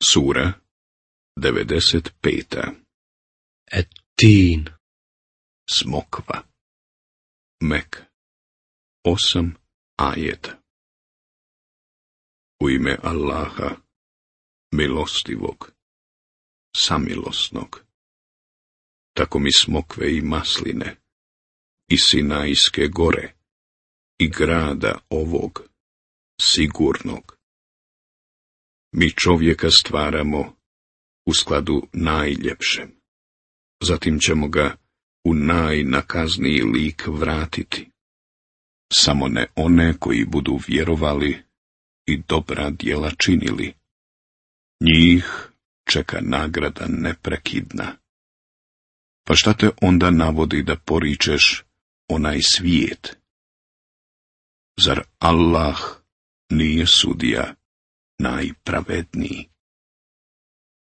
Sura 95. التين. Smokva. Mek. 8 ajeta. U ime Allaha, milostivog, samilosnog. Tako mi smokve i masline, i Sinajske gore, i grada ovog, sigurnog. Mi čovjeka stvaramo u skladu najljepšem. Zatim ćemo ga u najnakazniji lik vratiti. Samo ne one koji budu vjerovali i dobra djela činili. Njih čeka nagrada neprekidna. Pa šta te onda navodi da poričeš onaj svijet? Zar Allah nije sudija najpravedniji?